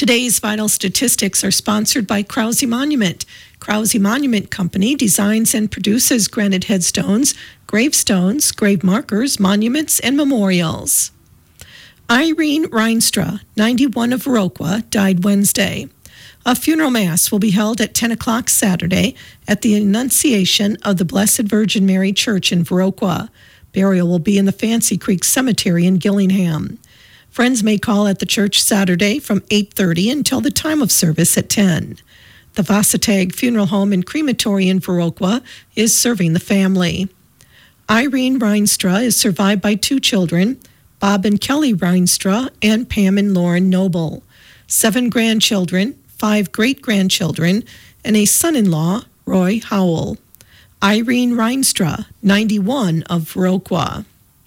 Today's vital statistics are sponsored by Krause Monument. Krause Monument Company designs and produces granite headstones, gravestones, grave markers, monuments, and memorials. Irene Reinstra, 91 of Viroqua, died Wednesday. A funeral mass will be held at 10 o'clock Saturday at the Annunciation of the Blessed Virgin Mary Church in Viroqua. Burial will be in the Fancy Creek Cemetery in Gillingham. Friends may call at the church Saturday from 8:30 until the time of service at 10. The Vasatag Funeral Home and Crematory in Viroqua is serving the family. Irene Reinstra is survived by 2 children, Bob and Kelly Reinstra and Pam and Lauren Noble, 7 grandchildren, 5 great-grandchildren, and a son-in-law, Roy Howell. Irene Reinstra, 91 of Viroqua.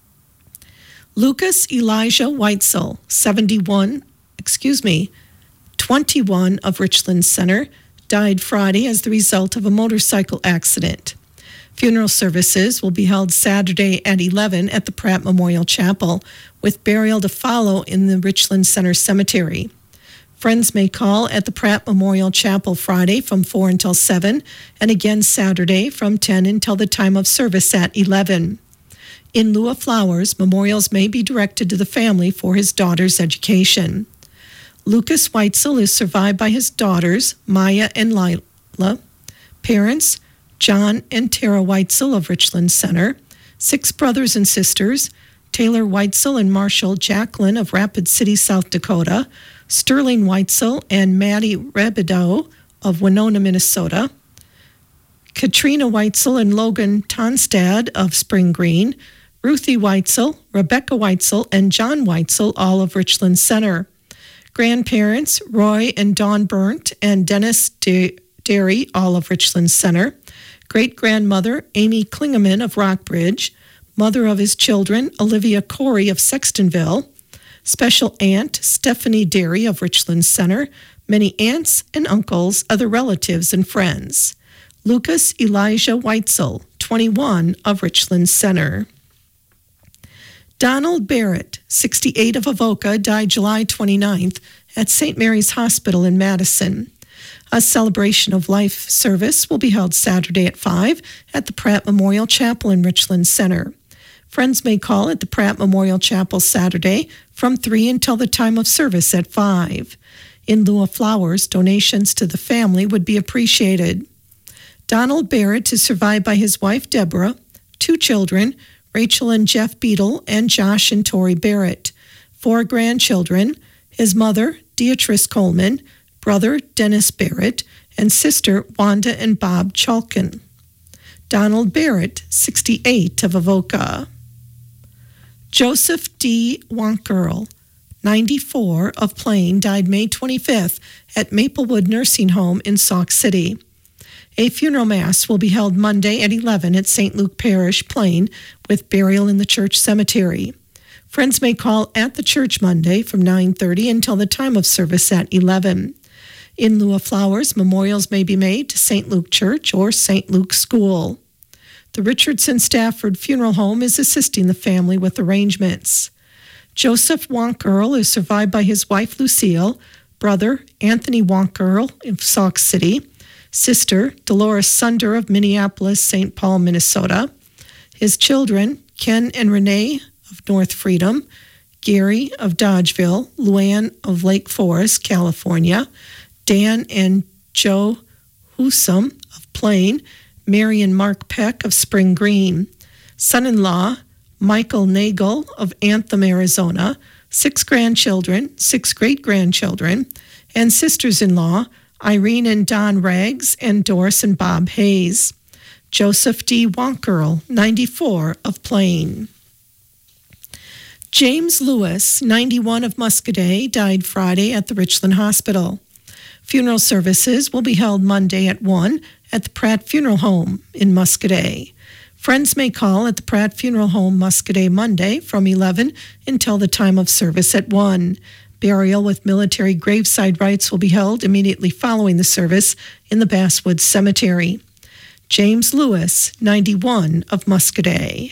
Lucas Elijah Weitzel, 21 of Richland Center, died Friday as the result of a motorcycle accident. Funeral services will be held Saturday at 11 at the Pratt Memorial Chapel, with burial to follow in the Richland Center Cemetery. Friends may call at the Pratt Memorial Chapel Friday from 4 until 7, and again Saturday from 10 until the time of service at 11. In lieu of flowers, memorials may be directed to the family for his daughter's education. Lucas Weitzel is survived by his daughters, Maya and Lila, parents, John and Tara Weitzel of Richland Center, 6 brothers and sisters, Taylor Weitzel and Marshall Jacqueline of Rapid City, South Dakota, Sterling Weitzel and Maddie Rebidow of Winona, Minnesota, Katrina Weitzel and Logan Tonstad of Spring Green, Ruthie Weitzel, Rebecca Weitzel, and John Weitzel, all of Richland Center. Grandparents, Roy and Dawn Burnt and Dennis Derry, all of Richland Center. Great-grandmother, Amy Klingeman of Rockbridge. Mother of his children, Olivia Corey of Sextonville. Special aunt, Stephanie Derry of Richland Center. Many aunts and uncles, other relatives and friends. Lucas Elijah Weitzel, 21 of Richland Center. Donald Barrett, 68 of Avoca, died July 29th at St. Mary's Hospital in Madison. A celebration of life service will be held Saturday at 5 at the Pratt Memorial Chapel in Richland Center. Friends may call at the Pratt Memorial Chapel Saturday from 3 until the time of service at 5. In lieu of flowers, donations to the family would be appreciated. Donald Barrett is survived by his wife, Deborah, 2 children, Rachel and Jeff Beadle, and Josh and Tori Barrett, 4 grandchildren, his mother, Beatrice Coleman, brother, Dennis Barrett, and sister, Wanda and Bob Chalkin. Donald Barrett, 68 of Avoca. Joseph D. Wankerl, 94 of Plain, died May 25th at Maplewood Nursing Home in Sauk City. A funeral mass will be held Monday at 11 at St. Luke Parish, Plain, with burial in the church cemetery. Friends may call at the church Monday from 9:30 until the time of service at 11. In lieu of flowers, memorials may be made to St. Luke Church or St. Luke School. The Richardson Stafford Funeral Home is assisting the family with arrangements. Joseph Wankerl is survived by his wife Lucille, brother Anthony Wankerl of Sauk City, sister Dolores Sunder of Minneapolis, St. Paul, Minnesota, his children Ken and Renee of North Freedom, Gary of Dodgeville, Luann of Lake Forest, California, Dan and Joe Husum of Plain, Mary and Mark Peck of Spring Green, son-in-law Michael Nagel of Anthem, Arizona, 6 grandchildren, 6 great-grandchildren, and sisters-in-law Irene and Don Rags and Doris and Bob Hayes. Joseph D. Wankerl, 94 of Plain. James Lewis, 91 of Muscoda, died Friday at the Richland Hospital. Funeral services will be held Monday at 1 at the Pratt Funeral Home in Muscoda. Friends may call at the Pratt Funeral Home Muscoda Monday from 11 until the time of service at 1. Burial with military graveside rites will be held immediately following the service in the Basswood Cemetery. James Lewis, 91 of Muscoda.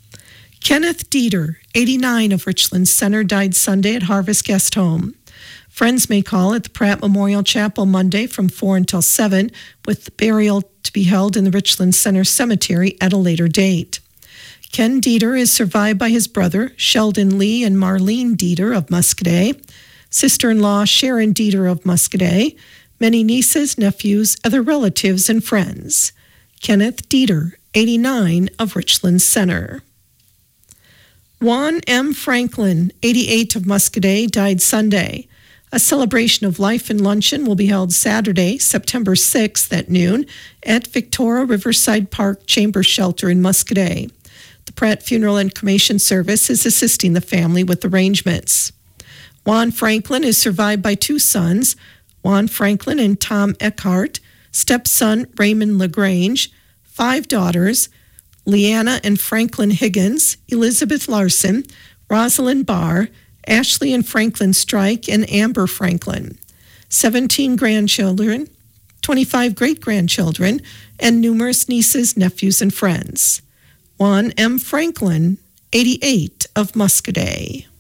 Kenneth Dieter, 89 of Richland Center, died Sunday at Harvest Guest Home. Friends may call at the Pratt Memorial Chapel Monday from 4 until 7, with the burial to be held in the Richland Center Cemetery at a later date. Ken Dieter is survived by his brother, Sheldon Lee and Marlene Dieter of Muscadet, sister-in-law Sharon Dieter of Muscadet, many nieces, nephews, other relatives, and friends. Kenneth Dieter, 89, of Richland Center. Juan M. Franklin, 88, of Muscadet, died Sunday. A celebration of life and luncheon will be held Saturday, September 6th at noon at Victoria Riverside Park Chamber Shelter in Muscadet. The Pratt Funeral and Cremation Service is assisting the family with arrangements. Juan Franklin is survived by two sons, Juan Franklin and Tom Eckhart, stepson Raymond LaGrange, 5 daughters, Leanna and Franklin Higgins, Elizabeth Larson, Rosalind Barr, Ashley and Franklin Strike, and Amber Franklin, 17 grandchildren, 25 great-grandchildren, and numerous nieces, nephews, and friends. Juan M. Franklin, 88, of Muscadet.